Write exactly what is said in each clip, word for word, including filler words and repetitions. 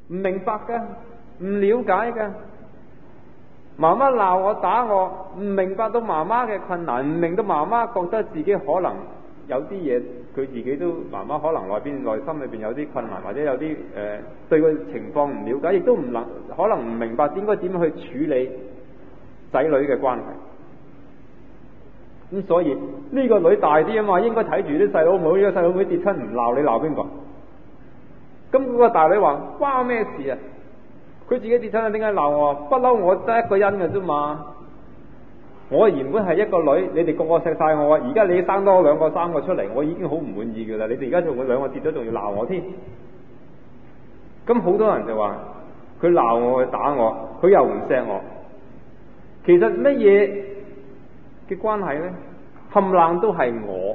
唔明白嘅，唔了解嘅。媽媽鬧我打我，唔明白到媽媽嘅困難，唔明到媽媽覺得自己可能有啲嘢，佢自己都媽媽可能內邊內心裏邊有啲困難，或者有啲誒、呃、對個情況唔了解，亦都唔能可能唔明白應該點樣去處理仔女嘅關係。咁所以呢、這個女大啲啊嘛，應該睇住啲細佬妹，呢個細佬妹跌親唔鬧你，鬧邊個？咁嗰個大女話關我咩事啊？佢自己跌親啊，點解鬧我？不嬲我得一個人嘅啫嘛。我原本係一個女，你哋個個錫晒我，而家你生多兩個三個出嚟，我已經好唔滿意噶啦。你哋而家仲會兩個跌咗，仲要鬧我添。咁好多人就話佢鬧我，佢打我，佢又唔錫我。其實乜嘢嘅關係呢？冚冷都係我。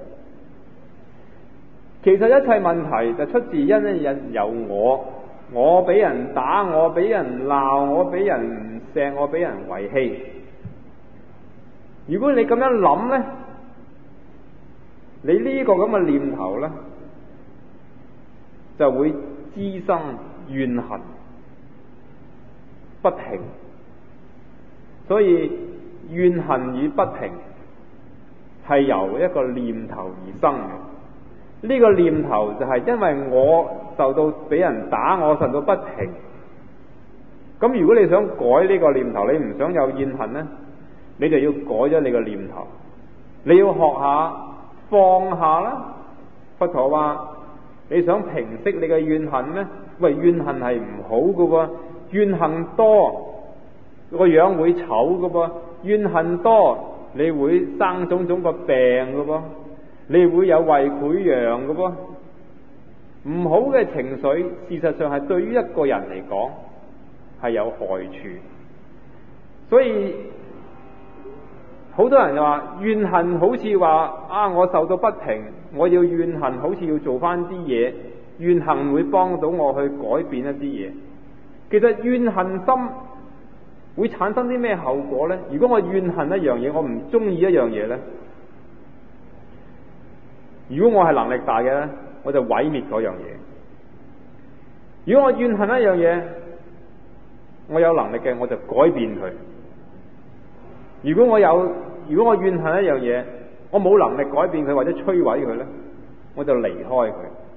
其實一切問題就出自因一因由我，我俾人打，我俾人鬧，我俾人唔錫，我俾人遺棄。如果你咁樣諗呢，你呢個咁嘅念頭呢，就會滋生怨恨不平。所以怨恨與不平係由一個念頭而生嘅。呢個念頭就係因為我受到俾人打，我受到不平。咁如果你想改呢個念頭，你唔想有怨恨呢，你就要改咗你個念頭。你要學下放下啦。佛陀話你想平息你嘅怨恨咩？喂，怨恨係唔好㗎喎，怨恨多個樣會醜㗎噃，怨恨多你會生種種個病㗎噃，你會有胃潰瘍㗎噃。唔好嘅情緒事實上係對於一個人嚟講係有害處。所以好多人就話怨恨好似話啊，我受到不平，我要怨恨，好似要做翻啲嘢，怨恨會幫到我去改變一啲嘢。其實怨恨心會產生啲咩後果呢？如果我怨恨一樣嘢，我唔中意一樣嘢呢，如果我係能力大嘅呢，我就毀滅嗰樣嘢。如果我怨恨一樣嘢，我有能力嘅我就改變佢。如果我有，如果我怨恨一樣嘢，我冇能力改變佢或者摧毀佢呢，我就離開佢。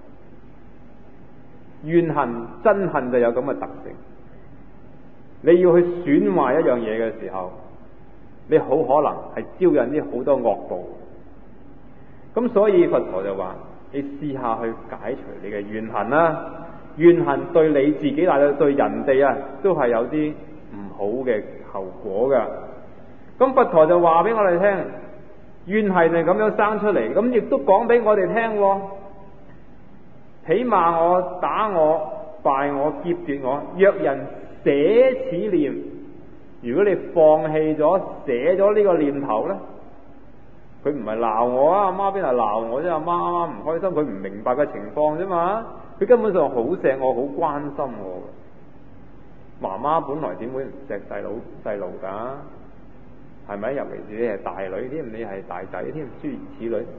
怨恨、憎恨就有咁嘅特性。你要去損壞一樣嘢嘅時候，你好可能係招引啲好多惡報。咁所以佛陀就話：你試下去解除你嘅怨恨啦。怨恨對你自己，但係對人哋啊，都係有啲唔好嘅後果噶。咁佛陀就話俾我哋聽，怨係咪咁樣生出嚟？咁亦都講俾我哋聽，起罵我、打我、敗我、劫奪我，若人捨此念，如果你放棄咗、捨咗呢個念頭呢，佢唔係鬧我啊，阿媽邊係鬧我啫？阿媽啱啱唔開心，佢唔明白嘅情況啫嘛，佢根本上好錫我，好關心我。媽媽本來點會唔錫細佬細路噶？係咪？尤其是你係大女添，你係大仔添，諸如此類。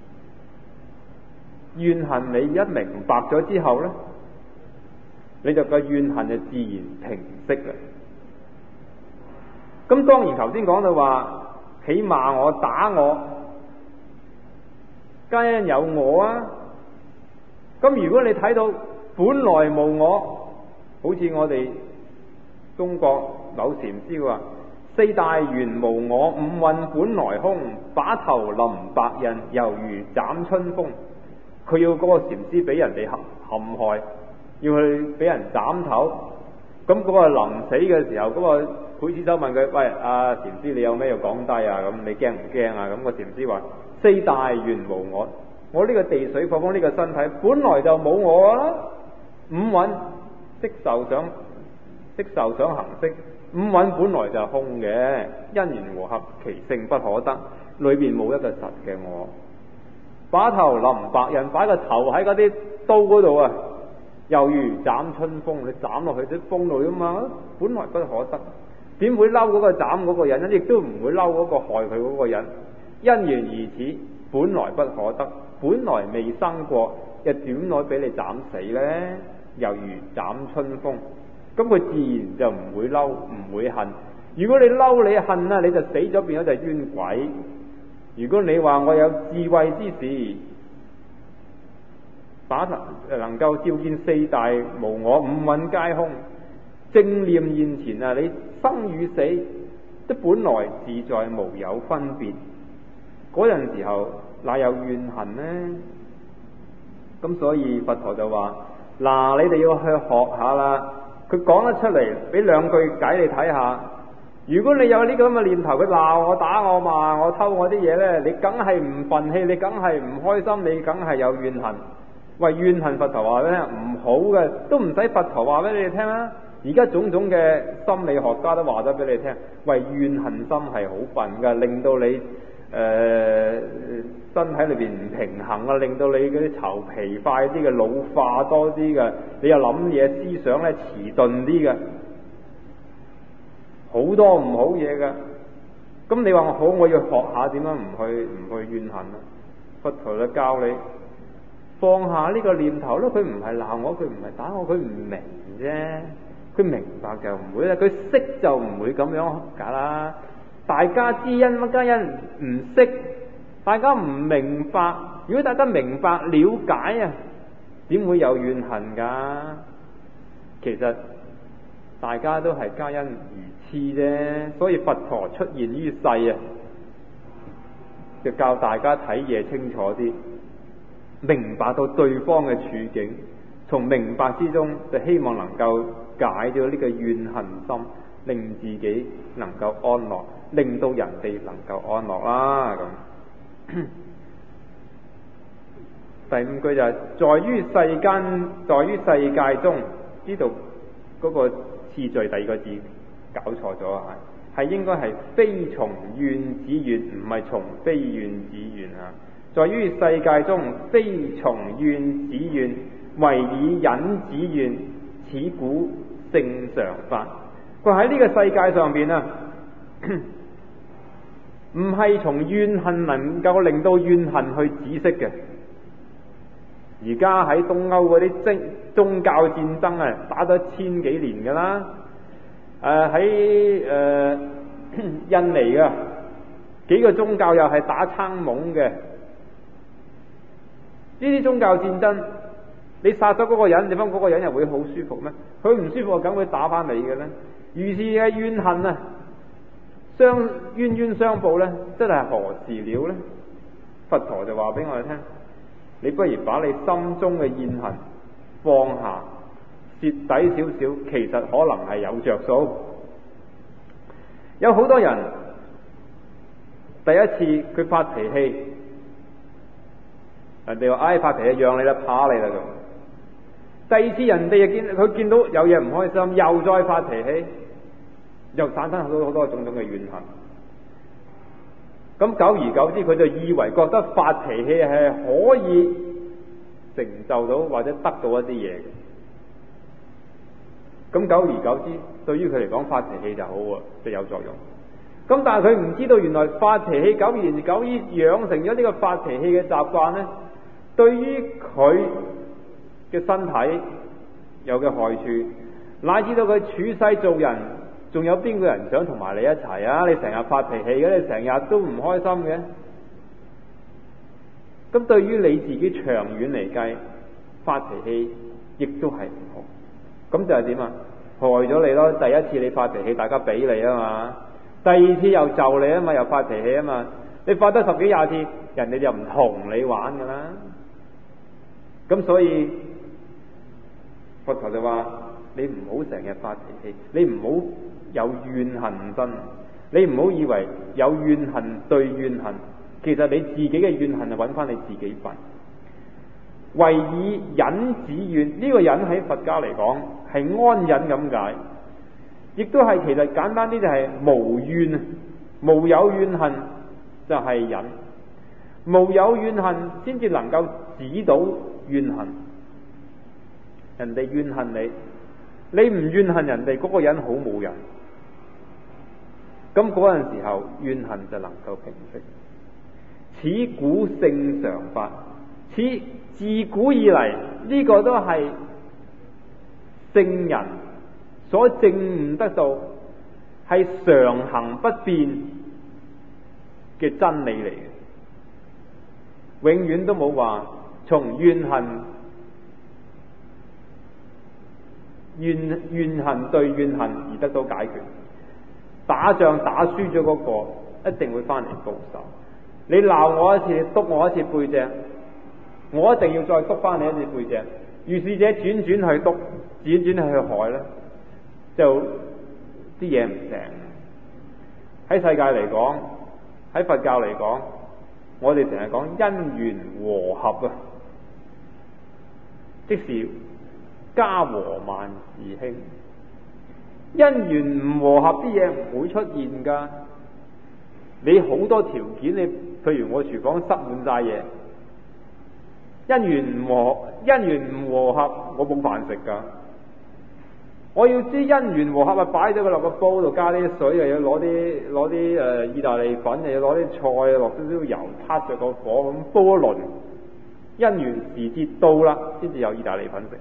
怨恨你一明白咗之後呢，你就個怨恨就自然平息啦。咁當然頭先講到話，起罵我、打我，皆因有我啊。咁如果你睇到本來無我，好似我哋中國某禪師話：四大緣無我，五蘊本來空，把頭臨白刃，猶如斬春風。佢要嗰個禪師俾人哋陷害，要去俾人斬頭。咁嗰個臨死嘅時候，嗰、那個劊子手問佢：喂，阿、啊、禪師，你有咩要講低啊？咁你驚唔驚啊？咁、那個禪師話：四大緣無我，我呢個地水火風呢個身體本來就冇我啦。五蘊色受想，色受想行識，五蘊本來就係空嘅，因緣和合，其性不可得，裏邊冇一個實嘅我。把頭臨白刃，擺個頭喺嗰啲刀嗰度啊，猶如斬春風，你斬落去啲風度啊嘛，本來不可得，點會嬲嗰個斬嗰個人？亦都唔會嬲嗰個害佢嗰個人。因緣如此，本來不可得，本來未生過，又點來俾你斬死呢？ 猶如斬春風，咁佢自然就唔會嬲，唔會恨。如果你嬲你恨啊，你就死咗，變咗就係冤鬼。如果你話我有智慧之士，把能夠照見四大無我，五蘊皆空，正念現前啊！你生與死都本來自在，無有分別。嗰陣時候哪有怨恨呢？咁所以佛陀就話：嗱，你哋要去學下啦。佢講得出嚟，俾兩句解你睇下。如果你有呢個咁嘅念頭，佢鬧我、打我、罵我、偷我啲嘢呢，你梗係唔忿氣，你梗係唔開心，你梗係有怨恨。喂，怨恨佛陀話俾你聽唔好嘅，都唔使佛陀話俾你哋聽啦。而家種種嘅心理學家都話咗俾你聽，喂，怨恨心係好笨噶，令到你誒、呃、身體裏邊唔平衡啊，令到你嗰啲頭皮快啲嘅，老化多啲嘅，你又諗嘢思想咧遲鈍啲嘅。好多唔好嘢噶，咁你話我好，我要學下點樣唔去唔去怨恨啊？佛陀就教你放下呢個念頭咯。佢唔係鬧我，佢唔係打我，佢唔明啫。佢明白就唔會啦，佢識就唔會咁樣噶啦。大家知因乜皆因，唔識，大家唔明白。如果大家明白了解啊，點會有怨恨噶？其實大家都係皆因如此啫，所以佛陀出現於世啊，就教大家睇嘢清楚啲，明白到對方嘅處境，從明白之中就希望能夠解掉呢個怨恨心，令自己能夠安樂，令到人哋能夠安樂啦。咁第五句就係、是、在於世間，在於世界中，呢度嗰個次序第二個字搞錯咗啊，係應該係非從願子願，唔係從非願子願啊。在於世界中，非從願子願，唯以忍子願，此故聖常法。佢喺呢個世界上邊啊，唔係從怨恨能夠令到怨恨去止息嘅。而家喺東歐嗰啲宗宗教戰爭啊，打咗千幾年噶啦。誒喺誒印尼嘅幾個宗教又係打撐懵嘅。呢啲宗教戰爭，你殺咗嗰個人，你翻嗰個人又會好舒服咩？佢唔舒服，梗會打翻你嘅咧。如是嘅怨恨啊，相冤冤相報咧，真係何時了咧？佛陀就話俾我哋聽，你不如把你心中嘅怨恨放下，蝕底少少，其實可能係有着數。有好多人第一次佢發脾氣，人哋話唉發脾氣讓你啦，怕你啦咁。第二次人哋又見佢見到有嘢唔開心，又再發脾氣，又產生好多好多種種嘅怨恨。咁久而久之，佢就以為覺得發脾氣係可以成就到或者得到一啲嘢嘅。咁久而久之，對於佢嚟講，發脾氣就好喎，就有作用。咁但係佢唔知道，原來發脾氣久而久之養成咗呢個發脾氣嘅習慣呢，對於佢嘅身體有嘅害處，乃至到佢處世做人，仲有邊個人想同埋你一齊啊？你成日發脾氣嘅，你成日都唔開心嘅。咁對於你自己長遠嚟計，發脾氣亦都係唔好。咁就係點啊？害咗你咯！第一次你發脾氣，大家俾你啊嘛；第二次又就你啊嘛，又發脾氣啊嘛。你發得十幾廿次，人哋就唔同你玩噶啦。咁所以佛陀就話：你唔好成日發脾氣，你唔好有怨恨心，你唔好以為有怨恨對怨恨，其實你自己嘅怨恨就揾翻你自己份。唯以忍止怨，呢、這個忍喺佛家嚟講係安忍咁解，亦都係其實簡單啲就係無怨啊，無有怨恨就係忍，無有怨恨先至能夠止到怨恨。人哋怨恨你，你唔怨恨人哋，嗰、那個人好冇人，咁嗰陣時候怨恨就能夠平息。此故聖常法，此自古以嚟呢、這個都係聖人所證悟得到係常行不變嘅真理嚟嘅，永遠都冇話從怨恨怨怨恨對怨恨而得到解決。打仗打輸咗嗰個一定會翻嚟報仇。你鬧我一次，你督我一次背脊，我一定要再督翻你一次背脊。如是者轉轉去督，轉轉去害咧，就啲嘢唔成。喺世界嚟講，喺佛教嚟講，我哋成日講因緣和合啊，即是家和萬事興。因緣唔和合，啲嘢唔會出現噶。你好多條件，你譬如我廚房塞滿晒嘢，因緣唔和，因緣唔和合，我冇飯食噶。我要知因緣和合啊，擺咗佢落個煲度，加啲水，又要攞啲攞啲誒意大利粉，又要攞啲菜，落少少油，撻着個火咁煲一輪。因緣時節到啦，先至有意大利粉食。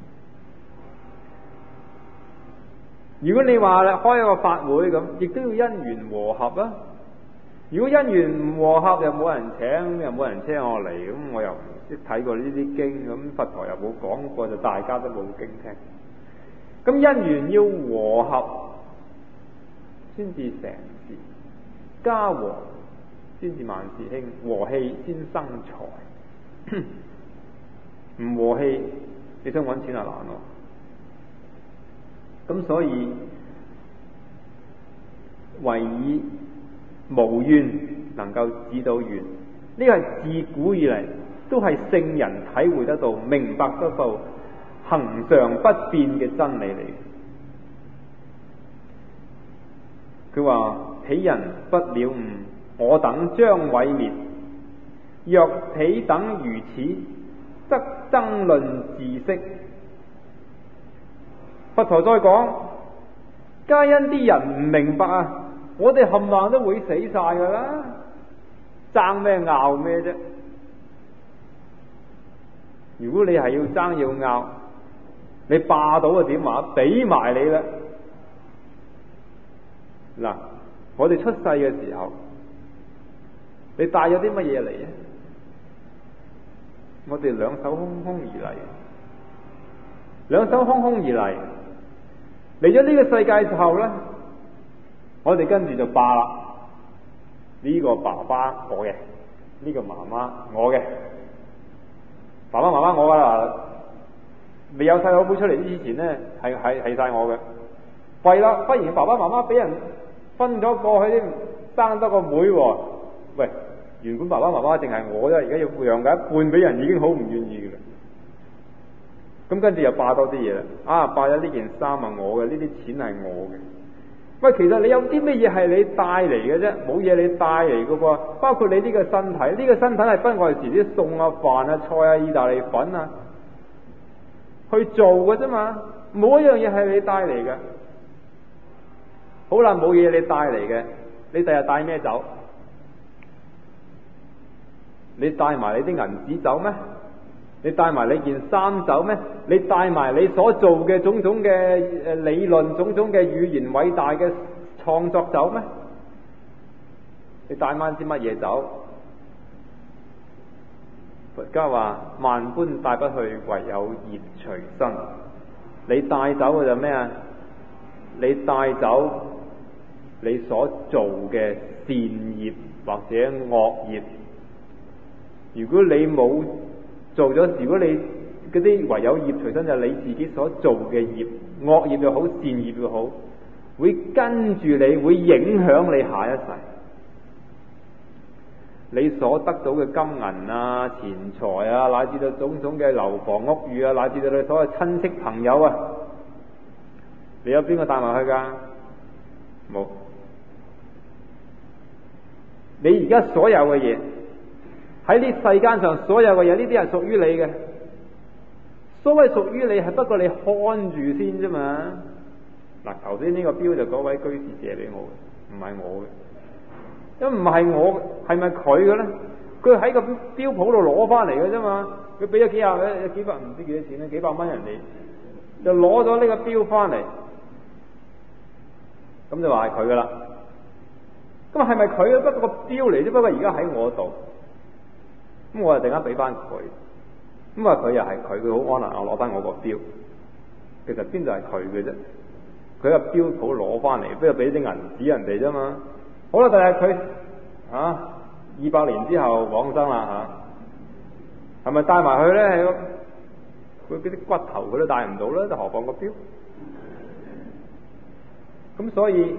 如果你話咧開一個法會咁，亦都要因緣和合啊。如果因緣唔和合，又冇人請，又冇人請我嚟，咁我又唔識睇過呢啲經，咁佛陀又冇講過，就大家都冇經聽。咁因緣要和合先至成事，家和先至萬事興，和氣先生財。唔和氣，你想揾錢就難咯。咁所以唯以無怨能夠止到怨，呢個係自古以嚟都係聖人體會得到、明白得到、恆常不變嘅真理嚟。佢話：彼人不了悟，我等將毀滅。若彼等如此，則爭論自息。佛陀再講，皆因啲人唔明白啊！我哋冚唪唥都會死晒噶啦，爭咩拗咩啫？如果你係要爭要拗，你霸到就點話？俾埋你啦！嗱，我哋出世嘅時候，你帶咗啲乜嘢嚟啊？我哋兩手空空而嚟，兩手空空而嚟，嚟咗呢個世界之後咧，我哋跟住就霸啦。呢個爸爸我嘅，呢個媽媽我嘅，爸爸媽媽我噶啦。未有細佬妹出嚟之前咧，係係係晒我嘅。弊啦，忽然爸爸媽媽俾人分咗過去，生多個妹喎。喂！原本爸爸媽媽淨係我啫，而家要撫養嘅一半俾人，已經好唔願意嘅啦。咁跟住又霸多啲嘢啦，啊霸咗呢件衫係我嘅，呢啲錢係我嘅。喂，其實你有啲咩嘢係你帶嚟嘅啫？冇嘢你帶嚟嘅噃，包括你呢個身體，呢、這個身體係不外時啲餸啊、飯啊、菜啊、意大利粉啊去做嘅啫嘛，冇一樣嘢係你帶嚟嘅。好啦，冇嘢你帶嚟嘅，你第日帶咩走？你帶埋你啲銀紙走咩？你帶埋你件衫走咩？你帶埋你所做嘅種種嘅誒理論、種種嘅語言、偉大嘅創作走咩？你帶翻啲乜嘢走？佛家話萬般帶不去，唯有業隨身。你帶走嘅就咩啊？你帶走你所做嘅善業或者惡業。如果你冇做咗，如果你嗰啲唯有業隨身，就係你自己所做嘅業，惡業又好，善業又好，會跟住你，會影響你下一世。你所得到嘅金銀啊、錢財啊，乃至到種種嘅樓房屋宇啊，乃至到你所謂親戚朋友啊，你有邊個帶埋去㗎？冇。你而家所有嘅嘢，喺呢世間上所有嘅嘢，呢啲係屬於你嘅。所謂屬於你，係不過你看住先啫嘛。嗱，頭先呢個錶就嗰位居士借俾我嘅，唔係我嘅。因為唔係我，係咪佢嘅咧？佢喺個錶鋪度攞翻嚟嘅啫嘛。佢俾咗幾廿、幾百唔知幾多錢咧，幾百蚊人哋。 就攞咗呢個標翻嚟，咁就話係佢噶啦。咁係咪佢啊？不過個標嚟啫，不過而家喺我度，咁我就突然間俾翻佢。咁啊，佢又係佢，佢好安能我攞翻我個標。其實邊度係佢嘅啫？佢個標好攞翻嚟，不過俾啲銀紙人哋啫嘛。好啦，但係佢啊，二百年之後往生啦吓，係咪帶埋去咧？係佢嗰啲骨頭佢都帶唔到啦，就何況個標？咁所以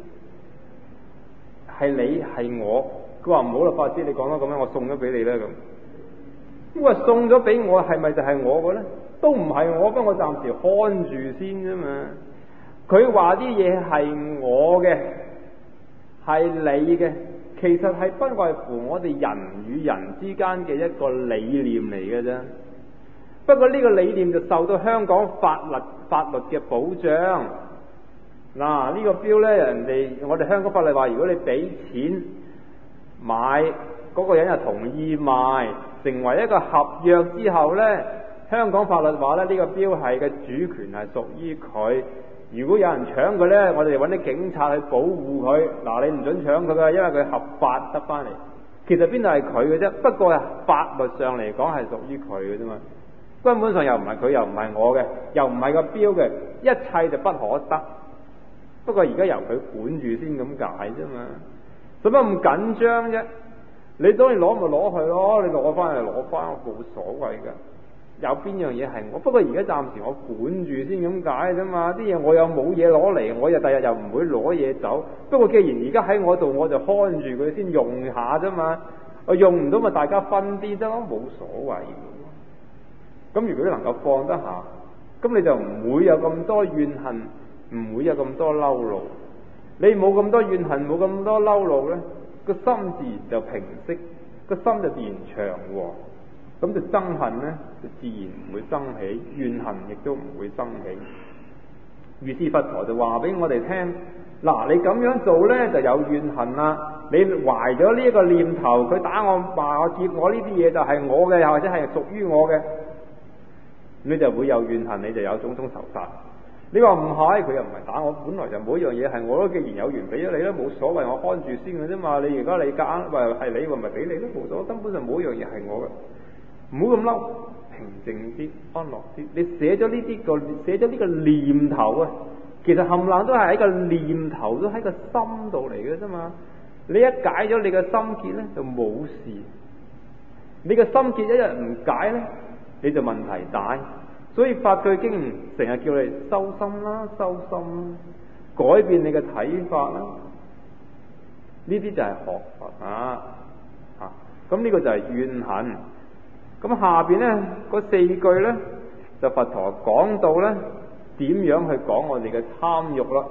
係你係我，佢話唔好啦，法師你講得咁樣，我送咗俾你咧咁。咁話送咗俾我，係咪就係我嘅咧？都唔係我，不過我暫時看住先啫嘛。佢話啲嘢係我嘅，係你嘅，其實係不外乎我哋人與人之間嘅一個理念嚟嘅啫。不過呢個理念就受到香港法律法律嘅保障。嗱，呢個標呢，人哋我哋香港法律話，如果你俾錢買，嗰個人又同意賣，成為一個合約之後呢，香港法律話咧，呢個標係嘅主權係屬於佢。如果有人搶佢呢，我哋揾啲警察去保護佢。嗱，你唔准搶佢噶，因為佢合法得翻嚟。其實邊度係佢嘅啫？不過啊，法律上嚟講係屬於佢嘅啫嘛。根本上又唔係佢，又唔係我嘅，又唔係個標嘅，一切就不可得。不過而家由佢管住先咁解啫嘛。使乜咁緊張啫？你當然攞咪攞去咯，你攞翻嚟攞翻，我冇所謂噶。有邊樣嘢係我？不過而家暫時我管住先咁解啫嘛。啲嘢我又冇嘢攞嚟，我又第日又唔會攞嘢走。不過既然而家喺我度，我就看住佢先用下啫嘛。我用唔到咪大家分啲啫咯，冇所謂。咁如果你能夠放得下，咁你就唔會有咁多怨恨，唔會有咁多嬲怒。你冇咁多怨恨，冇咁多嬲怒咧，個心自然就平息，個心就自然祥和。咁就憎恨呢，就自然唔會生起，怨恨亦都唔會生起。於是佛陀就話俾我哋聽：嗱，你咁樣做呢，就有怨恨啦。你懷咗呢一個念頭，佢打我、罵我、劫我呢啲嘢就係我嘅，或者係屬於我嘅，你就會有怨恨，你就有種種仇殺。你話唔係，佢又唔係打我，本來就冇一樣嘢係我咯。既然有緣俾咗你啦，冇所謂，我看住先嘅啫嘛。你而家你夾硬話係你，話咪俾你都冇所謂，根本就冇一樣嘢係我嘅。唔好咁嬲，平靜啲，安樂啲。你寫咗呢啲個，寫咗呢個念頭啊，其實冚唪唥都係喺個念頭，都喺個心度嚟嘅啫嘛。你一解咗你嘅心結咧，就冇事。你嘅心結一日唔解咧，你就問題大。所以法句經成日叫你修心啦，修心啦，改變你嘅睇法啦。呢啲就係學佛啊，啊，咁呢個就係怨恨。咁下邊咧嗰四句咧，就佛陀講到咧點樣去講我哋嘅貪欲啦。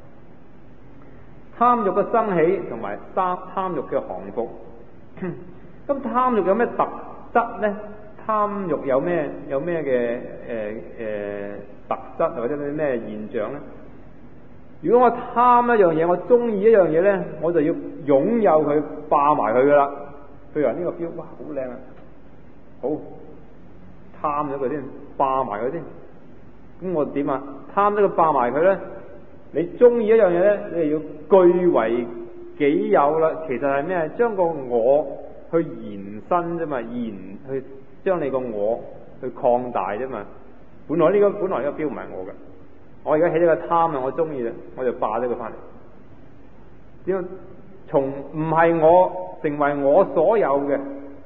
貪欲嘅生起同埋貪貪欲嘅降伏。咁貪欲有咩特質咧？貪欲有咩有咩嘅誒誒特質或者啲咩現象咧？如果我貪一樣嘢，我中意一樣嘢咧，我就要擁有佢，霸埋佢噶啦。譬如話呢個標，哇，好靚啊！好貪咗佢先，霸埋佢先。咁我點啊？貪咗佢霸埋佢咧，你中意一樣嘢咧，你就要據為己有啦。其實係咩？將個我去延伸啫嘛，延去。將你個我去擴大啫嘛。本來呢個本來呢個標唔係我嘅，我而家起咗個貪啊，我中意啦，我就霸咗佢翻嚟。點解從唔係我成為我所有嘅？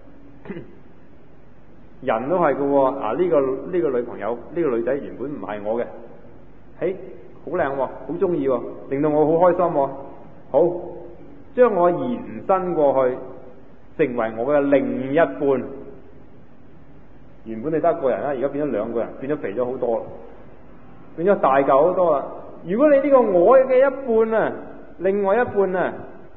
人都係嘅喎。啊，呢個呢個女朋友，呢個女仔原本唔係我嘅，誒好靚喎，好中意喎，令到我好開心喎。好，將我延伸過去，成為我嘅另一半。原本你得一個人啦，而家變咗兩個人，變咗肥咗好多啦，變咗大嚿好多啦。如果你呢個我嘅一半啊，另外一半啊，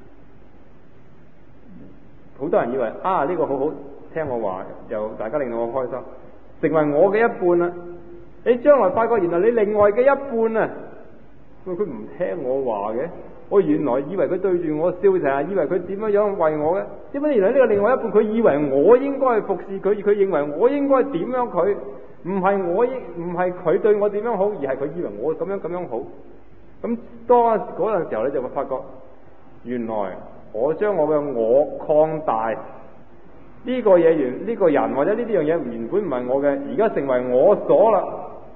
好多人以為啊呢個好好聽我話，又大家令到我開心，成為我嘅一半啊。你將來發覺原來你另外嘅一半啊，佢佢唔聽我話嘅。我原來以為佢對住我笑成日，以為佢點樣樣為我嘅，點解原來呢個另外一半佢以為我應該服侍佢，佢認為我應該點樣佢， 唔係我唔係佢對我點樣好，而係佢以為我咁樣咁樣好。咁當嗰陣時候，你就會發覺，原來我將我嘅我擴大，呢個嘢原呢個人或者呢啲樣嘢原本唔係我嘅，而家成為我所啦。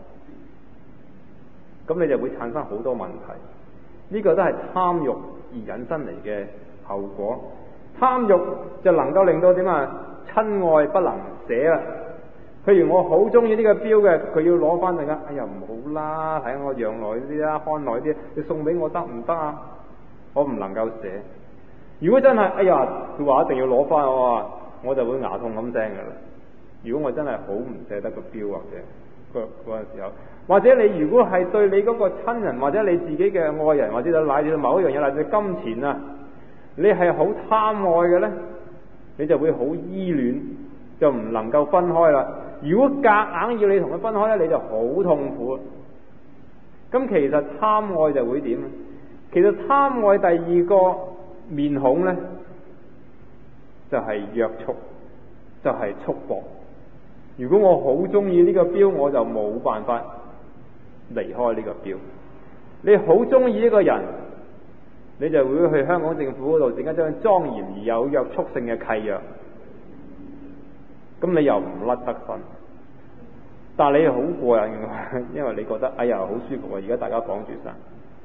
咁你就會產生好多問題。呢個都係貪欲而引申嚟嘅後果。貪欲就能夠令到點啊？親愛不能捨啦。譬如我好中意呢個錶嘅，佢要攞翻嚟噶，哎呀唔好啦，睇我養耐啲啦，看耐啲，你送俾我得唔得啊？我唔能夠捨。如果真係，哎呀，佢話一定要攞翻我，我就會牙痛咁聲噶啦。如果我真係好唔捨得個錶或者嗰嗰陣時候，或者你如果係對你嗰個親人或者你自己嘅愛人或者就乃至某一樣嘢，乃至金錢啊，你係好貪愛嘅咧，你就會好依戀，就唔能夠分開啦。如果夾硬要你同佢分開咧，你就好痛苦。咁其實貪愛就會點？其實貪愛第二個面孔咧，就係約束，就係束縛。如果我好中意呢個錶，我就冇辦法離開呢個錶。你好中意一個人，你就會去香港政府嗰度整一張莊嚴而有約束性嘅契約。咁你又唔甩得身，但係你又好過癮嘅，因為你覺得哎呀好舒服啊！而家大家綁住晒，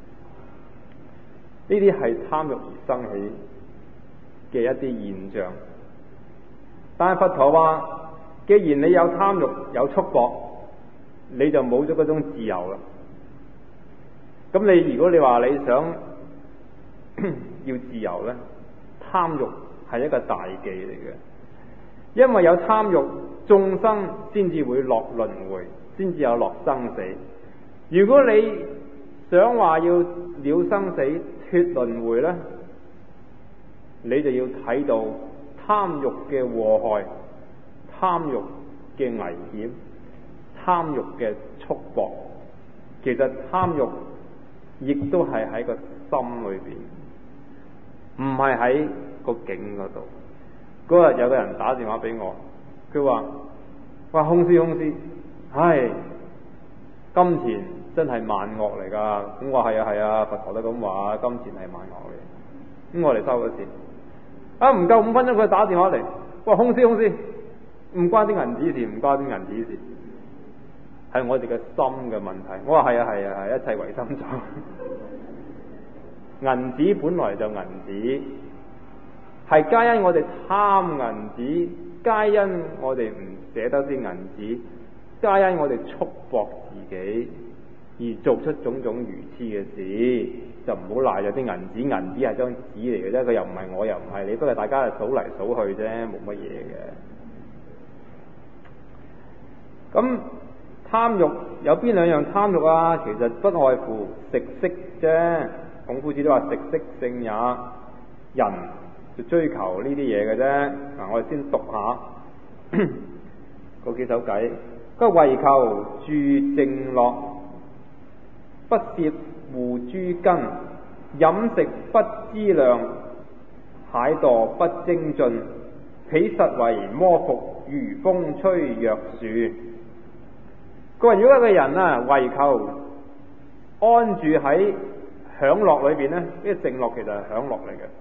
呢啲係貪欲而生起嘅一啲現象。但係佛陀話，既然你有貪欲有束縛，你就冇咗嗰種自由啦。咁你如果你話你想要自由呢，貪欲係一個大忌嚟嘅。因為有貪欲，眾生先至會落輪迴，先至有落生死。如果你想話要了生死脫輪迴呢，你就要睇到貪欲嘅禍害、貪欲嘅危險、貪欲嘅束縛。其實貪欲亦都係喺個心裏邊，唔係喺個境嗰度。嗰日有個人打電話俾我，佢話：哇，空師空師，唉，金錢真係萬惡嚟噶。咁我係啊係啊，佛陀都咁話，金錢係萬惡嚟。咁我哋收咗錢，啊唔夠五分鐘佢打電話嚟，哇，空師空師，唔關啲銀紙事，唔關啲銀紙事，係我哋嘅心嘅問題。我話係啊係啊係，一切唯心造。銀紙本來就銀紙。係皆因我哋貪銀紙，皆因我哋唔捨得啲銀紙，皆因我哋束縛自己而做出種種愚痴嘅事，就唔好賴咗啲銀紙。銀紙係張紙嚟嘅啫，佢又唔係我又唔係你，不過大家係數嚟數去啫，冇乜嘢嘅。咁貪欲有邊兩樣貪欲啊？其實不外乎食色啫。孔夫子都話食色性也，人就追求呢啲嘢嘅啫。嗱，我哋先讀下嗰幾首偈。佢為求住靜樂，不攝護諸根，飲食不知量，蟹墮不精進，彼實為魔服，如風吹藥樹。佢話如果一個人啊，為求安住喺享樂裏邊呢，呢個靜樂其實係享樂嚟嘅。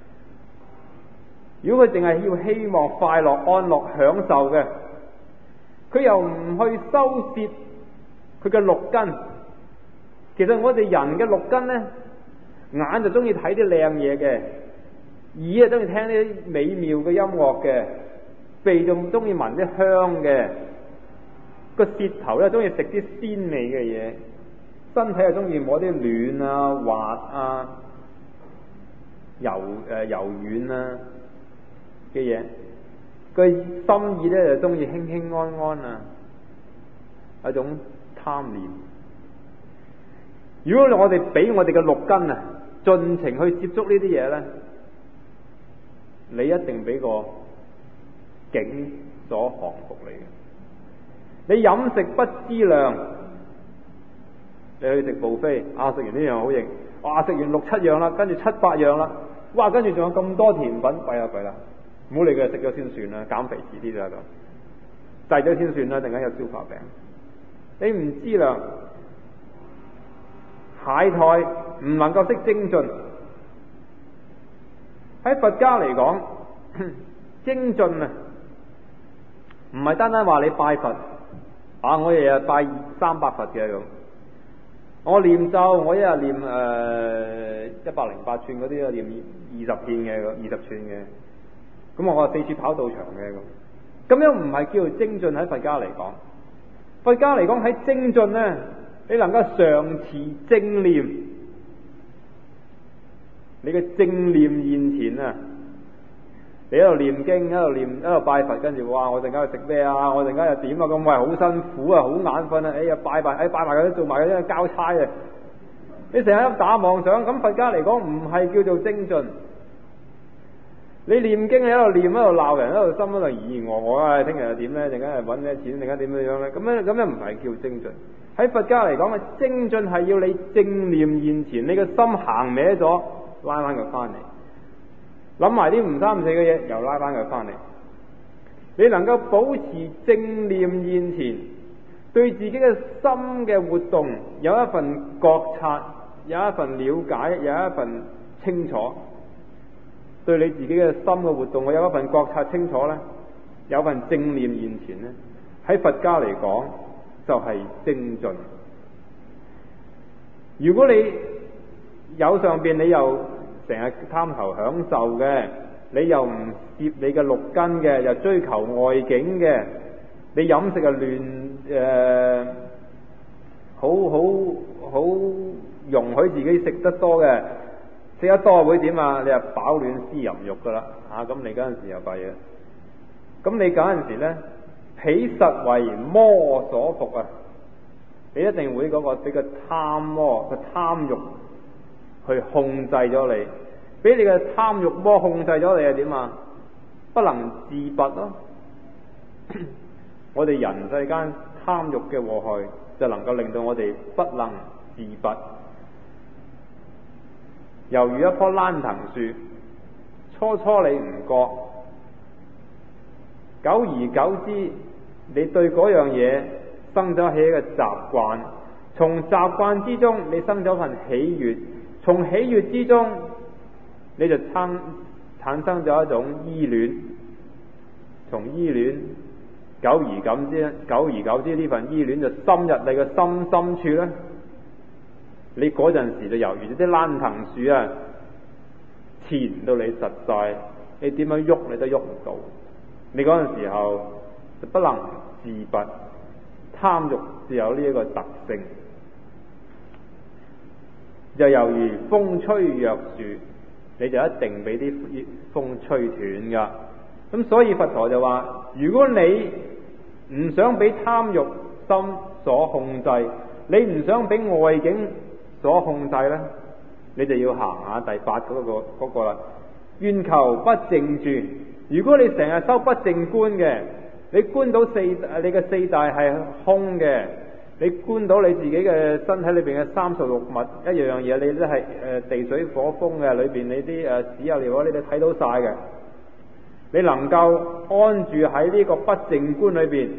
如果佢淨係要希望快樂、安樂、享受嘅，佢又唔去修攝佢嘅六根。其實我哋人嘅六根呢，眼就中意睇啲靚嘢嘅，耳啊中意聽啲美妙嘅音樂嘅，鼻就中意聞啲香嘅，個舌頭咧中意食啲鮮味嘅嘢，身體又中意摸啲暖啊、滑啊、柔誒、呃、柔軟啊嘅嘢，個心意咧就中意輕輕安安啊，一種貪念。如果我哋俾我哋嘅六根啊，盡情去接觸呢啲嘢咧，你一定俾個境所降服你嘅。你飲食不知量，你去食 buffet，啊食完呢樣好型，哇食完六七樣啦，跟住七八樣啦，哇跟住仲有咁多甜品，弊啦弊啦，唔好理佢，食咗先算啦，減肥遲啲啦咁。 滯咗先算啦，陣間有消化病。你唔知啦，懈怠唔能夠識精進。喺佛家嚟講，精進啊，唔係單單話你拜佛啊，我日日拜三百佛嘅咁。我念咒，我一日念誒一百零八寸嗰啲啊，念二十片嘅，二十寸嘅。咁我話四處跑道場嘅咁，咁樣唔係叫做精進。喺佛家嚟講，佛家嚟講喺精進咧，你能夠常持正念，你嘅正念現前啊！你喺度念經，喺度念，喺度拜佛，跟住哇！我陣間去食咩啊？我陣間又點啊？咁喂，好辛苦啊，好眼瞓啊！哎呀，拜拜，哎拜埋佢，做埋佢啲交差啊！你成日打妄想，咁佛家嚟講唔係叫做精進。你念經喺度念，喺度鬧人，喺度心喺度疑疑我我啊！聽日又點咧？陣間係揾咩錢？陣間點樣樣咧？咁樣咁樣唔係叫精進。喺佛家嚟講嘅精進係要你正念現前，你個心行歪咗，拉翻佢翻嚟。諗埋啲唔三唔四嘅嘢，又拉翻佢翻嚟。你能夠保持正念現前，對自己嘅心嘅活動有一份覺察，有一份了解，有一份清楚。對你自己嘅心嘅活動，我有一份覺察清楚呢，有份正念現前呢，喺佛家嚟講就係精進。如果你有上邊，你又成日貪求享受嘅，你又唔攝你嘅六根嘅，又追求外境嘅，你飲食啊亂誒，好好好容許自己食得多嘅，食得多會點啊？你又飽暖思淫欲噶啦嚇，咁、啊、你嗰陣時又弊嘢。咁你嗰陣時咧，彼實為魔所服啊！你一定會嗰個俾個貪魔、個貪欲去控制咗你，俾你嘅貪欲魔控制咗你係點啊？不能自拔咯！我哋人世間貪欲嘅禍害，就能夠令到我哋不能自拔。猶如一棵蘭藤樹，初初你唔覺，久而久之，你對嗰樣嘢生咗起一個習慣，從習慣之中，你生咗份喜悅，從喜悅之中，你就產產生咗一種依戀，從依戀久而久之，久而久之呢份依戀就深入你嘅心深處咧。你嗰陣時就猶如啲蘭藤樹啊，纏到你實在，你點樣喐你都喐唔到。你嗰陣時候就不能自拔，貪欲就有呢一個特性，就猶如風吹弱樹，你就一定俾啲風吹斷噶。咁所以佛陀就話：如果你唔想俾貪欲心所控制，你唔想俾外境所控制呢，你就要行下第八嗰、嗰個嗰個啦。願求不淨住。如果你成日修不淨觀嘅，你觀到四你嘅四大係空嘅，你觀到你自己嘅身體裏邊嘅三十六物一樣嘢，你都係誒地水火風嘅裏邊，你啲誒屎啊尿啊，你都睇到晒嘅。你能夠安住喺呢個不淨觀裏邊，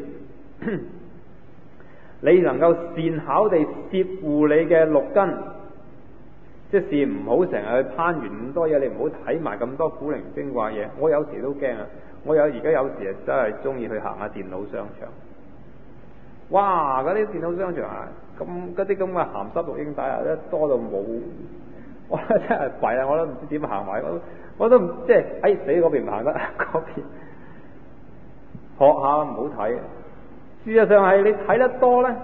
你能夠善巧地攝護你嘅六根，即是唔好成日去攀緣咁多嘢，你唔好睇埋咁多古靈精怪嘢。我有時都驚啊！我有而家有時真係中意去行下電腦商場。哇！嗰啲電腦商場啊，咁嗰啲咁嘅鹹濕錄影帶啊，一多到冇，我真係弊啊！我都唔知點行埋，我我都唔即係哎死嗰邊唔行得，嗰邊學下唔好睇。事實上係你睇得多咧，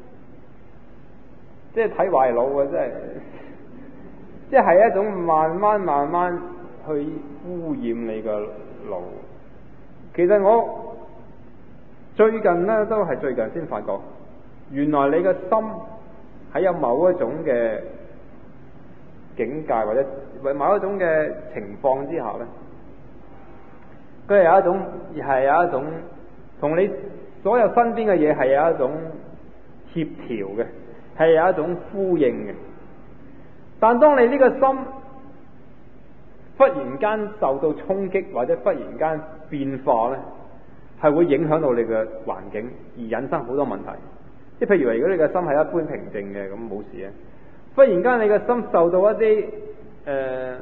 即係睇壞腦啊！真係。即係一種慢慢慢慢去污染你個腦。其實我最近呢，都係最近先發覺，原來你個心喺有某一種嘅境界或者某一種嘅情況之下呢，佢係有一種係有一種同你所有身邊嘅嘢係有一種協調嘅，係有一種呼應嘅。但當你呢個心忽然間受到衝擊或者忽然間變化呢， 係會影響到你嘅環境，而引生好多問題。即係譬如話，如果你嘅心係一般平靜嘅，咁冇事啊。忽然間你嘅心受到一啲誒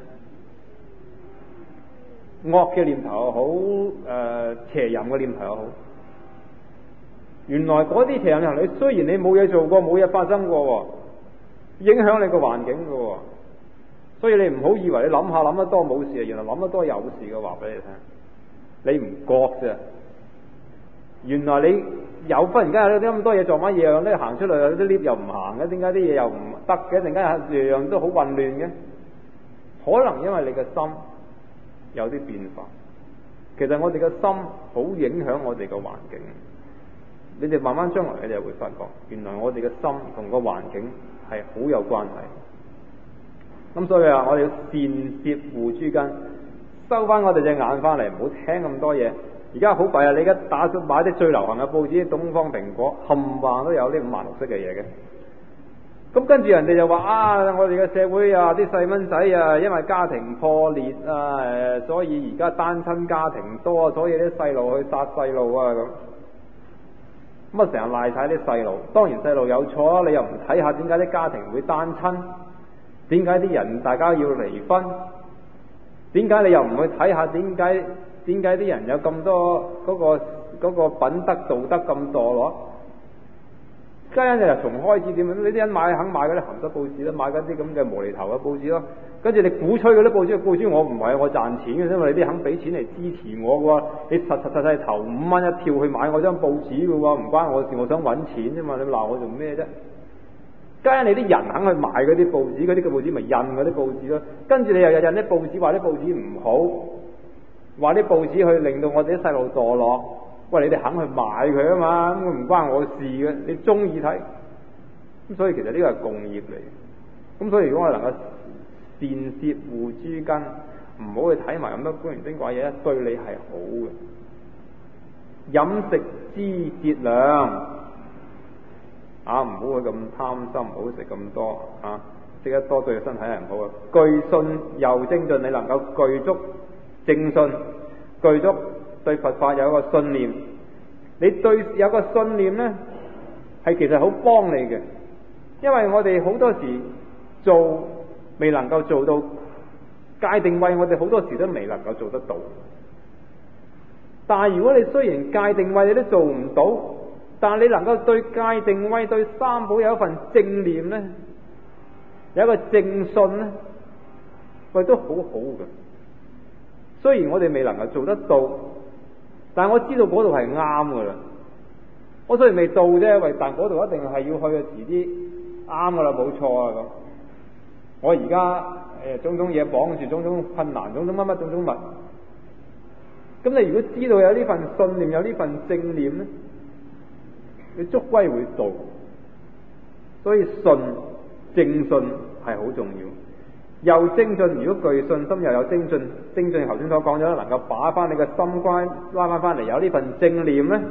惡嘅念頭又好，誒、呃、邪淫嘅念頭又好，原來嗰啲邪淫念頭，你雖然你冇嘢做過，冇嘢發生過，影響你個環境嘅，所以你唔好以為你諗下諗得多冇事啊，原來諗得多有事嘅，話俾你聽，你唔覺啫。原來你有忽然間有啲咁多嘢做乜嘢，咧行出嚟有啲 lift 又唔行嘅，點解啲嘢又唔得嘅？突然間樣樣都好混亂嘅，可能因為你嘅心有啲變化。其實我哋嘅心好影響我哋嘅環境。你哋慢慢將來你哋會發覺，原來我哋嘅心同個環境係好有關係。咁所以啊，我哋要善攝護諸根，收翻我哋隻眼翻嚟，唔好聽咁多嘢。而家好弊啊！你而家打咗買啲最流行嘅報紙，東方蘋果冚唪唥都有啲五顏六色嘅嘢嘅。咁跟住人哋就話啊，我哋嘅社會啊，啲細蚊仔啊，因為家庭破裂啊，誒，所以而家單親家庭多，所以啲細路去殺細路啊咁。咁啊，成日賴晒啲細路。當然細路有錯啊，你又唔睇下點解啲家庭會單親？點解啲人大家要離婚？點解你又唔去睇下點解？點解啲人有咁多嗰個嗰個品德道德咁墮落？家人就從開始點樣？你啲人買肯買嗰啲鹹濕報紙啦，買嗰啲咁嘅無厘頭嘅報紙咯。跟住你鼓吹嗰啲報紙，報紙我唔係我賺錢嘅，因為你啲肯俾錢嚟支持我嘅喎。你實實實實投五蚊一跳去買我張報紙嘅喎，唔關我事，我想揾錢啫嘛。你鬧我做咩啫？家人你啲人肯去買嗰啲報紙，嗰啲嘅報紙咪印嗰啲報紙咯。跟住你又日印啲報紙，話啲報紙唔好。話啲報紙去令到我哋啲細路墮落，喂，你哋肯去買佢啊嘛，咁唔關我事嘅，你中意睇，咁所以其實呢個係共業嚟，咁所以如果我能夠善攝護諸根，唔好去睇埋咁多古靈精怪嘢，對你係好嘅。飲食知節量，啊，唔好去咁貪心，唔好食咁多，啊，食得多對身體係唔好嘅。具信又精進，你能夠具足正信，具足對佛法有一個信念，你對有個信念呢，係其實好幫你嘅，因為我哋好多時做未能夠做到戒定慧，我哋好多時都未能夠做得到。但係如果你雖然戒定慧你都做唔到，但係你能夠對戒定慧對三寶有一份正念呢，有一個正信呢，喂，都好好嘅。雖然我哋未能夠做得到，但係我知道嗰度係啱噶啦。我雖然未到啫，喂，但嗰度一定係要去嘅，遲啲啱噶啦，冇錯啊咁。我而家誒種種嘢綁住，種種困難，種種乜乜種種物。咁你如果知道有呢份信念，有呢份正念咧，你終歸會到。所以信正信係好重要。又精進，如果具信心又有精進，精進頭先所講咗，能夠把翻你嘅心關拉翻翻嚟，有呢份正念咧，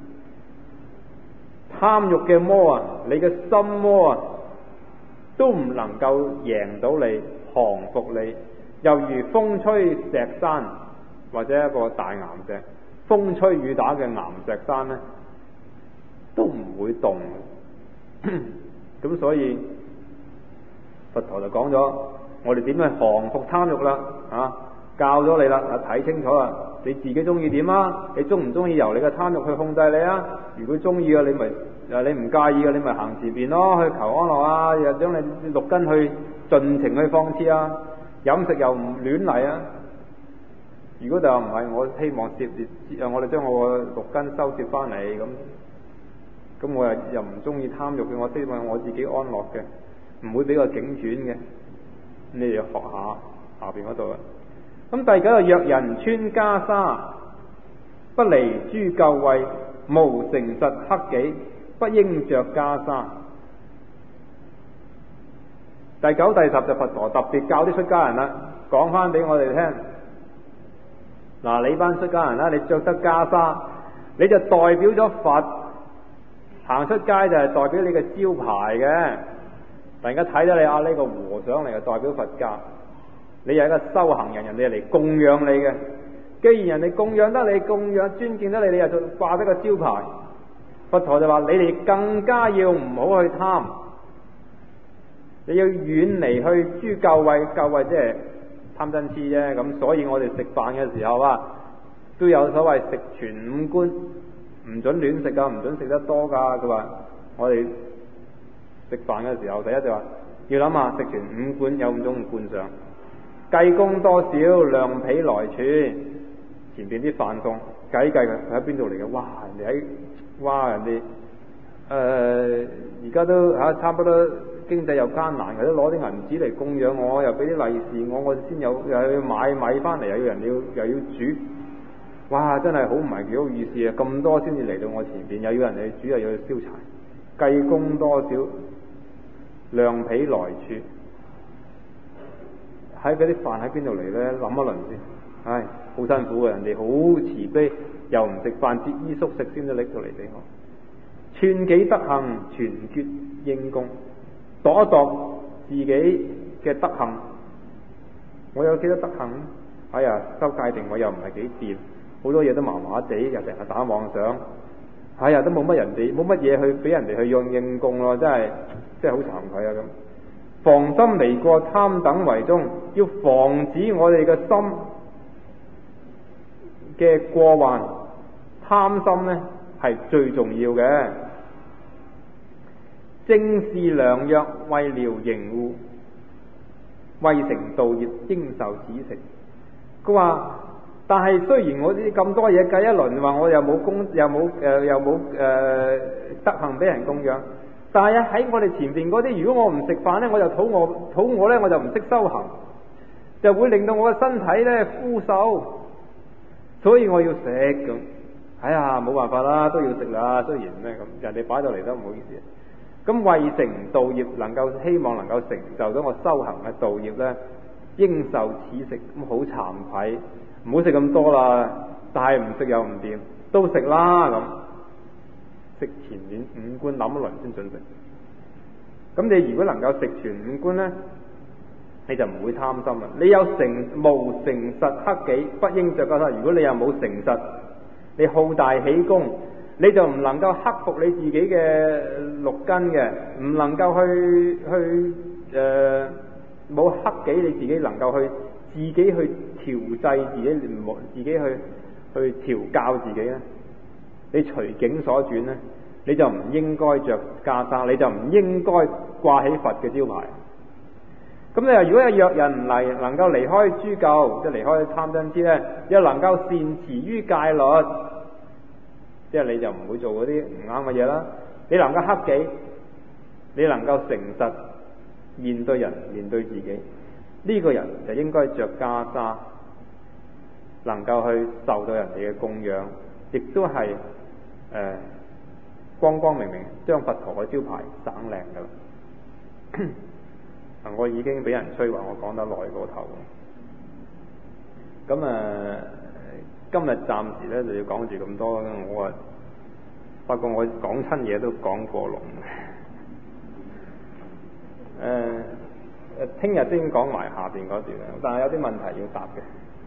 貪欲嘅魔啊，你嘅心魔啊，都唔能夠贏到你，降服你。又如風吹石山，或者一個大岩石，風吹雨打嘅岩石山咧，都唔會動。咁所以佛陀就講咗。我哋點樣降服貪欲啦？啊，教咗你啦，啊睇清楚啦，你自己中意點啊？你中唔中意由你嘅貪欲去控制你啊？如果中意嘅，你咪誒你唔介意嘅，你咪行前邊咯，去求安樂啊，又將你六根去盡情去放肆啊，飲食又唔亂嚟啊。如果就唔係，我希望攝誒我哋將我個六根收攝翻嚟咁，咁我又又唔中意貪欲嘅，我希望我自己安樂嘅，唔會俾個境轉嘅。你哋要學下下邊嗰度啊。咁第九個，若人穿袈裟，不離諸垢穢，無誠實克己，不應着袈裟。第九、第十就佛陀特別教啲出家人啦，講翻俾我哋聽。嗱，你班出家人啦，你着得袈裟，你就代表咗佛，行出街就係代表你嘅招牌嘅。大家睇到你啊，呢、這個和尚嚟嘅，代表佛教，你係一個修行人，人哋嚟供養你嘅。 既然人哋供養得你，供養尊敬得你，你又掛得個招牌。佛陀就話：你哋更加要唔好去貪，你要遠離去諸垢穢，垢穢即係貪嗔痴啫。咁所以我哋食飯嘅時候啊，都有所謂食全五觀，唔准亂食噶，唔准食得多噶。佢話我哋食飯嘅時候，第一就話要諗下食全五觀有五種觀想，計功多少，量彼來處。前邊啲飯餸計計佢喺邊度嚟嘅？哇！人哋喺哇人哋誒而家都嚇、啊、差不多經濟又艱難，佢都攞啲銀紙嚟供養我，又俾啲利是我，我先有又要買米翻嚟，又要人要又要煮。哇！真係好唔係幾好意思啊！咁多先至嚟到我前邊，又要人哋煮，又要燒柴，計功多少，量彼來處。喺嗰啲飯喺邊度嚟呢？諗一輪先。唉，好辛苦嘅，人哋好慈悲，又唔食飯，節衣縮食先至拎到嚟俾我。寸己德行，全厥應供。度一度自己嘅德行，我有幾多德行？哎呀，修戒定我又唔係幾掂，好多嘢都麻麻地，又成日打妄想。哎呀，都冇乜人哋，冇乜嘢去俾人哋去用應供咯，真係真係好慚愧啊咁。防心離過貪等為宗，要防止我哋嘅心嘅過患。貪心呢係最重要嘅。正是良藥，為療刑戶，為成道業，應受此食。佢話，但係雖然我啲咁多嘢計一輪，話我又冇功，又冇誒、呃，又冇誒、呃、德行俾人供養，但係喺我哋前邊嗰啲，如果我唔食飯呢，我就肚餓，肚餓呢我就唔識修行，就會令到我嘅身體呢枯瘦，所以我要食咁。哎呀，冇辦法啦，都要食啦。雖然咩咁，人哋擺到嚟都唔好意思。咁為成道業，能夠希望能夠成就到我修行嘅道業呢，應受此食。咁好慚愧，唔好食咁多啦。但係唔食又唔掂，都食啦咁。食前面五觀諗一輪先准食。咁你如果能夠食全五觀呢，你就唔會貪心啦。你有誠無誠實克己，不應着袈裟。如果你又冇誠實，你好大喜功，你就唔能夠克服你自己嘅六根嘅，唔能夠去去誒冇、呃、克己，你自己能夠去自己去調制自己，唔自己去去調教自己咧。你隨境所轉咧，你就唔應該着袈裟，你就唔應該掛起佛嘅招牌。咁你話如果有若人唔嚟，能夠離開諸垢，即係離開貪嗔痴咧，又能夠善持於戒律，即係你就唔會做嗰啲唔啱嘅嘢啦。你能夠克己，你能夠誠實面對人，面對自己，呢、這個人就應該着袈裟，能夠去受到人哋嘅供養，亦都係誒、呃、光光明明將佛陀嘅招牌省靚噶啦。我已經俾人吹話我講得耐過頭，咁啊、呃、今日暫時咧就要講住咁多啦。我啊發覺我講親嘢都講過龍嘅，誒誒聽日先講埋下邊嗰段，但係有啲問題要答嘅。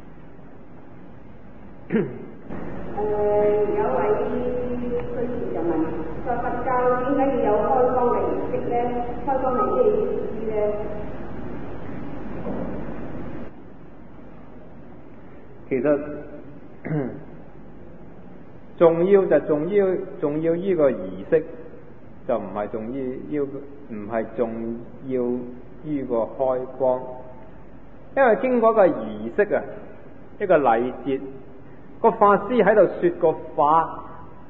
誒、呃、有位居士就問：在佛教點解要有開光嘅儀式咧？開光係咩意思咧？ 其實重要就重要，重要依個儀式，就唔係重要要唔係重要依個開光，因為經過一個儀式啊，一個禮節。個法師喺度說個法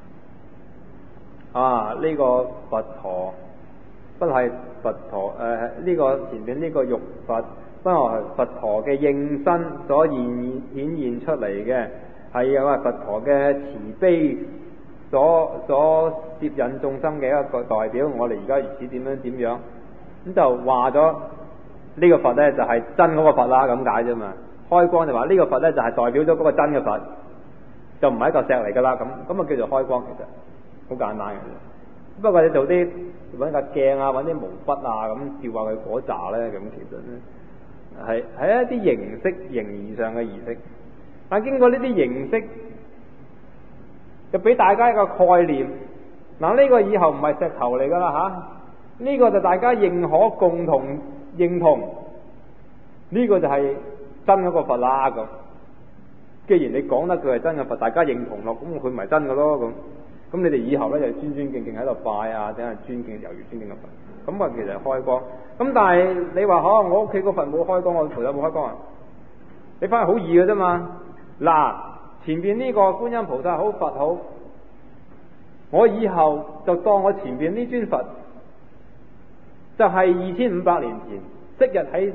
啊，呢、這個佛陀不係佛陀誒，呢、呃這個前面呢個玉佛不係佛陀嘅應身所現顯現出嚟嘅，係有啊佛陀嘅慈悲所所攝引眾生嘅一個代表。我哋而家如此點樣點樣，咁就話咗呢個佛呢就係、是、真嗰個佛啦，咁解啫嘛。開光就話呢個佛呢就係、是、代表咗嗰個真嘅佛。就唔係一個石嚟噶啦，咁咁啊叫做開光，其實好簡單嘅。不過你做啲揾架鏡啊，揾啲毛筆啊，咁照下佢嗰紮咧，咁其實咧係係一啲形式形而上嘅儀式。 但經過呢啲形式，就俾大家一個概念。嗱，呢個以後唔係石頭嚟噶啦吓，呢個就大家認可、共同認同，呢個就係真嗰個佛啦咁。既然你講得佢係真嘅佛，大家認同咯，咁佢咪真嘅咯咁。咁你哋以後咧就尊尊敬敬喺度拜啊，定係尊敬猶如尊敬嘅佛。咁啊，其實係開光。咁但係你話可能我屋企個佛冇開光，我菩薩冇開光啊？你翻去好易嘅啫嘛。嗱，前邊呢個觀音菩薩好，佛好，我以後就當我前邊呢尊佛就係二千五百年前昔日喺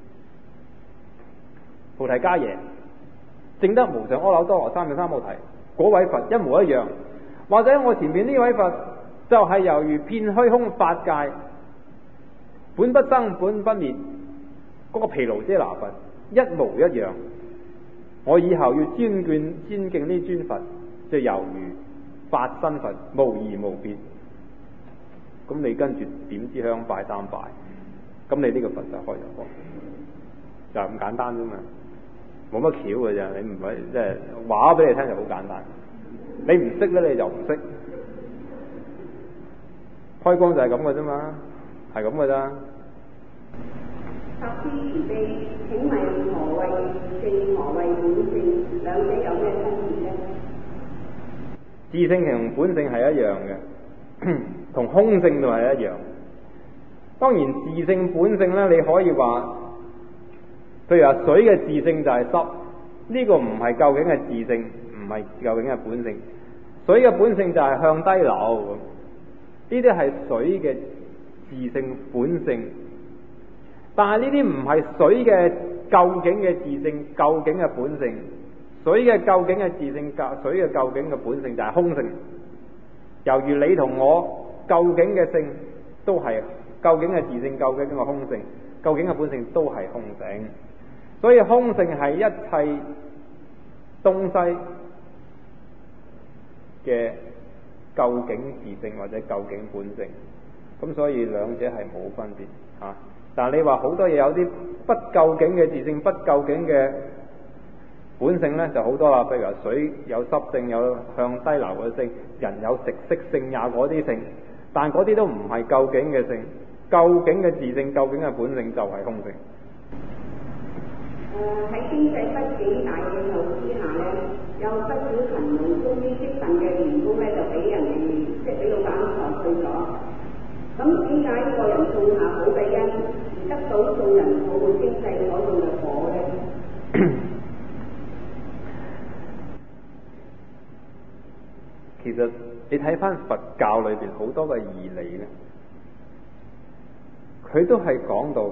菩提迦耶證得無上阿耨多羅三藐三菩提嗰位佛一模一樣。或者我前邊呢位佛就係猶如遍虛空法界本不生本不滅嗰個毗盧遮那佛一模一樣。我以後要尊敬尊敬呢尊佛，就猶如法身佛無異無別。咁你跟住點支香拜三拜，咁你呢個佛就開咗光，就係咁簡單啫嘛，冇乜橋嘅啫。你唔係即係話俾你聽就好簡單。你唔識咧，你就唔識。開光就係咁嘅啫嘛，係咁嘅咋。 法師慈悲，請問何謂自性，何謂本性？兩者有咩分別呢？ 自性同本性係一樣嘅，同空性都係一樣。當然自性本性咧，你可以話，譬如話水嘅自性就係濕，呢個唔係究竟嘅自性，唔係究竟嘅本性。水嘅本性就係向低流，呢啲係水嘅自性本性。但係呢啲唔係水嘅究竟嘅自性，究竟嘅本性。水嘅究竟嘅自性，水嘅究竟嘅本性就係空性。猶如你同我究竟嘅性都係究竟嘅自性，究竟嘅空性，究竟嘅本性都係空性。所以空性係一切東西嘅究竟自性或者究竟本性。咁所以兩者係冇分別嚇。但係你話好多嘢有啲不究竟嘅自性，不究竟嘅本性呢，就好多啦。譬如話水有濕性，有向低流嘅性，人有食色性也嗰啲性，但嗰啲都唔係究竟嘅性。究竟嘅自性，究竟嘅本性就係空性。 誒喺經濟不景大氣候之下呢，有不少勤勞忠於職份嘅員工呢，就俾人哋即係俾老闆裁退咗。咁點解呢個人種下好嘅因，而得到眾人好嘅經濟所用嘅果呢？ 其實你睇翻佛教裏邊好多嘅義理咧，佢都係講到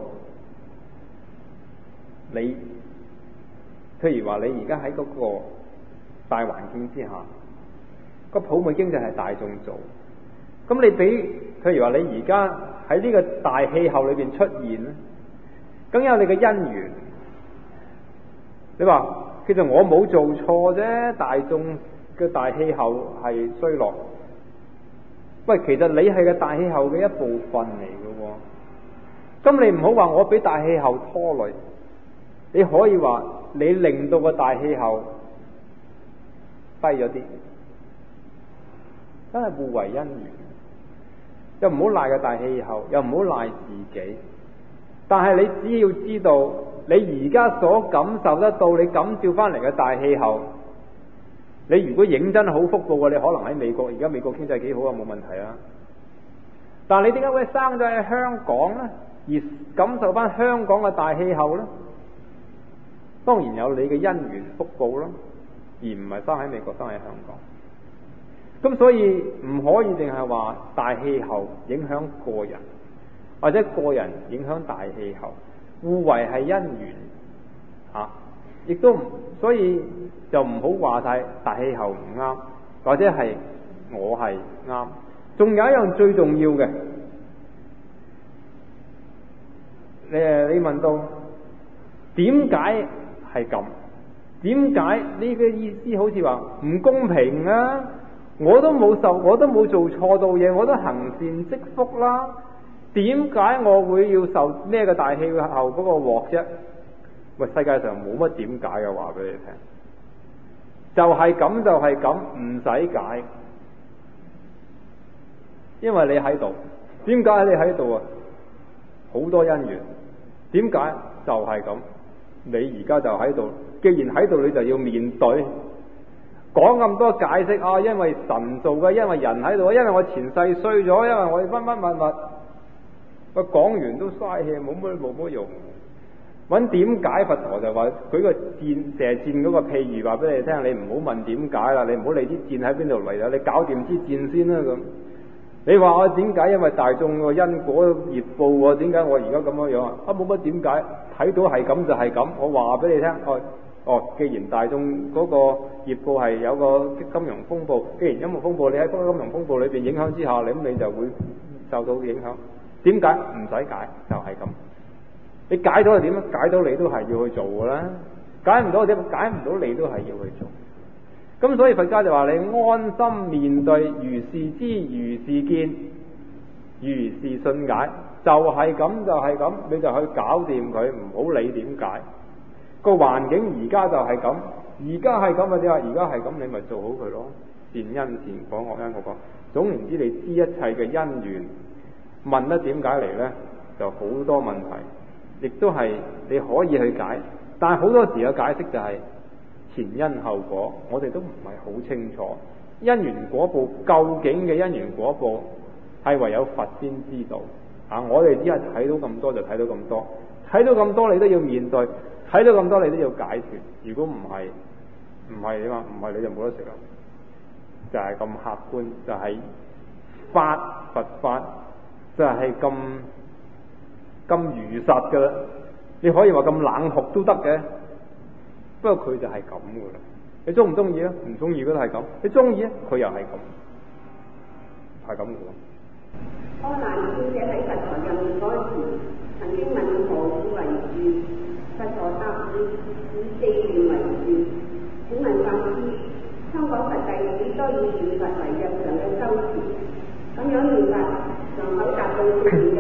你，譬如話你而家喺嗰個大環境之下，個泡沫經濟係大眾做。咁你俾，譬如話你而家喺呢個大氣候裏邊出現咧，梗有你嘅因緣。你話其實我冇做錯啫，大眾嘅大氣候係衰落。喂，其實你係個大氣候嘅一部分嚟嘅喎。咁你唔好話我俾大氣候拖累，你可以話你令到個大氣候低咗啲，真係互為因緣。又唔好賴個大氣候，又唔好賴自己。但係你只要知道，你而家所感受得到，你感召翻嚟嘅大氣候，你如果認真好福報嘅，你可能喺美國，而家美國經濟幾好啊，冇問題啊。但係你點解會生咗喺香港呢？而感受翻香港嘅大氣候呢？當然有你嘅因緣福報啦，而唔係生喺美國，生喺香港。咁所以唔可以淨係話大氣候影響個人，或者個人影響大氣候，互為係因緣嚇，亦、啊、都唔，所以就唔好話晒大氣候唔啱，或者係我係啱。仲有一樣最重要嘅，你誒你問到點解係咁？點解呢個意思好似話唔公平啊？我都冇受，我都冇做錯到嘢，我都行善積福啦。點解我會要受咩嘅大氣候嗰個鑊啫？喂，世界上冇乜點解嘅，話俾你聽。 就係咁就係咁，唔使解，因為你喺度。點解你喺度啊？好多因緣。點解？就係咁，你而家就喺度。既然喺度，你就要面對。講咁多解釋啊，因為神做嘅，因為人喺度，因為我前世衰咗，因為我乜乜乜乜，我講完都嘥氣，冇乜冇乜用。揾點解？佛陀就話舉個箭射箭嗰個譬喻話俾你聽，你唔好問點解啦，你唔好理啲箭喺邊度嚟啦，你搞掂支箭先啦咁。你話我點解？因為大眾個因果業報喎，點解我而家咁樣樣啊？啊冇乜點解，睇到係咁就係咁。我話俾你聽，哦哦，既然大眾嗰個業報係有個金融風暴，既然金融風暴你喺金融風暴裏邊影響之下，你咁你就會受到影響。點解？唔使解，就係咁。你解到係點？解到你都係要去做噶啦，解唔到點？解唔到你都係要去做。咁所以佛家就話你安心面對，如是知，如是見，如是信解，就係咁就係咁，你就去搞掂佢，唔好理點解。個環境而家就係咁，而家係咁啊！點啊？而家係咁，你咪做好佢咯。善因善果，惡因惡果。總言之，你知一切嘅因緣，問得點解嚟呢？就好多問題，亦都係你可以去解，但係好多時嘅解釋就係前因後果，我哋都唔係好清楚。因緣果報究竟嘅因緣果報係唯有佛先知道。啊，我哋只係睇到咁多就睇到咁多，睇到咁多你都要面對，睇到咁多你都要解決。如果唔係，唔係你話唔係你就冇得食啦。就係咁客觀，就係法佛法，就係咁咁如實噶啦。你可以話咁冷酷都得嘅，不過佢就係咁噶啦。你中唔中意啊？唔中意嗰都係咁。你中意啊？佢又係咁，係咁嘅。 阿難尊者喺佛陀入面嗰時，曾經問何故為住？佛陀答以以四念為住。請問法師，香港佛弟子多以念佛為日常嘅修持，咁樣念佛能否達到四念